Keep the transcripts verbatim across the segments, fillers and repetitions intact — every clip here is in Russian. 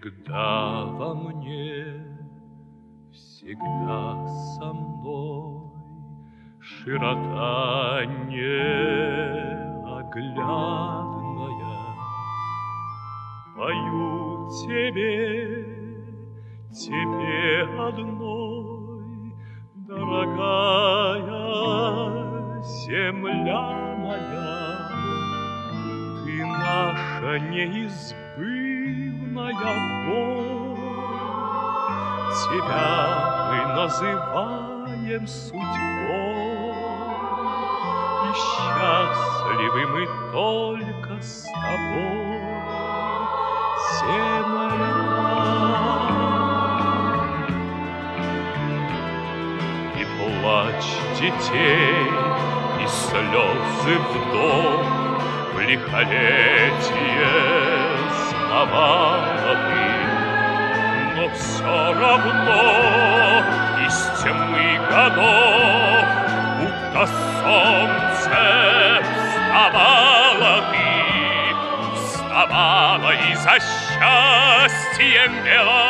всегда во мне, всегда со мной, широта неоглядная. Пою тебе, тебе одной, дорогая земля моя. Ты наша неизбывная боль, тебя мы называем судьбой, и счастливы мы только с тобой, земля. И плач детей, и слезы вдов, в лихолетие сновала ты, но все равно из тьмы годов будто солнце вставала ты, вставала и за счастьем пела,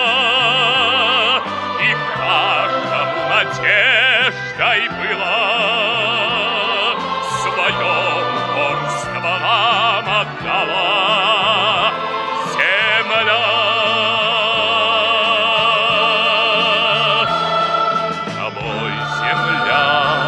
и каждому надеждой была. Свое упорство нам отдала земля. Тобой, земля,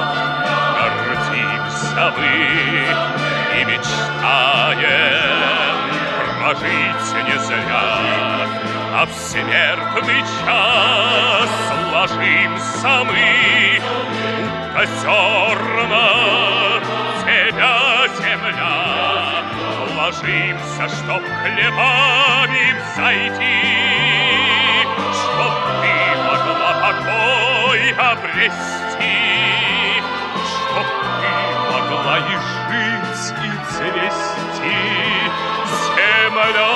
гордимся мы и мечтаем прожить не зря, а в смертный час ложимся мы, будто зерна тебя, земля. Ложимся, чтоб хлебами взойти, чтоб ты могла покой обрести, чтоб ты могла и жить, и цвести, земля.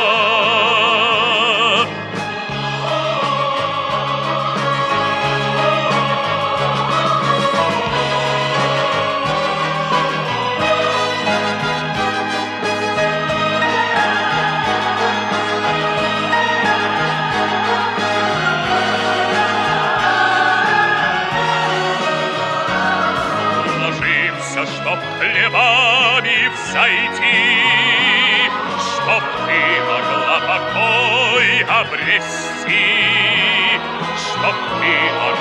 Чтоб хлебами взойти, чтоб ты могла покой обрести, чтоб ты могла